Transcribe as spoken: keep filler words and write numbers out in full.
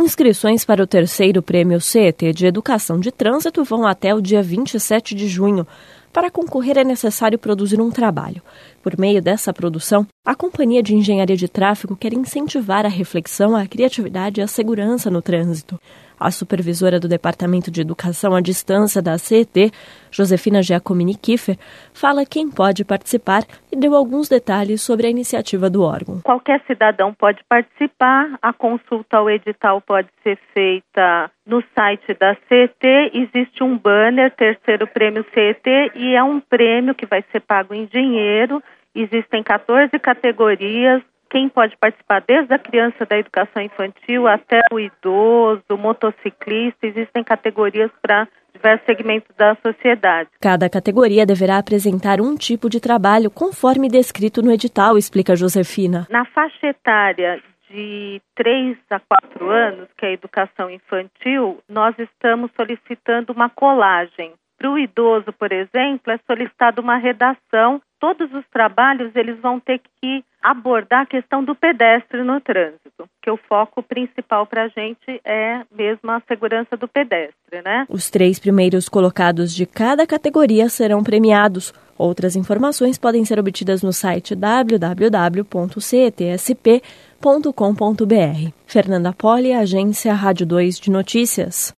Inscrições para o terceiro Prêmio C E T de Educação de Trânsito vão até o dia vinte e sete de junho. Para concorrer é necessário produzir um trabalho. Por meio dessa produção, a Companhia de Engenharia de Tráfego quer incentivar a reflexão, a criatividade e a segurança no trânsito. A supervisora do Departamento de Educação à Distância da C E T, Josefina Giacomini Kiffer, fala quem pode participar e deu alguns detalhes sobre a iniciativa do órgão. Qualquer cidadão pode participar, a consulta ao edital pode ser feita no site da C E T, existe um banner, terceiro prêmio C E T, e é um prêmio que vai ser pago em dinheiro, existem quatorze categorias. Quem pode participar desde a criança da educação infantil até o idoso, o motociclista, existem categorias para diversos segmentos da sociedade. Cada categoria deverá apresentar um tipo de trabalho conforme descrito no edital, explica Josefina. Na faixa etária de três a quatro anos, que é a educação infantil, nós estamos solicitando uma colagem. Para o idoso, por exemplo, é solicitada uma redação. Todos os trabalhos eles vão ter que abordar a questão do pedestre no trânsito, que o foco principal para a gente é mesmo a segurança do pedestre, né? Os três primeiros colocados de cada categoria serão premiados. Outras informações podem ser obtidas no site w w w ponto c e t s p ponto com ponto b r. Fernanda Poli, Agência Rádio dois de Notícias.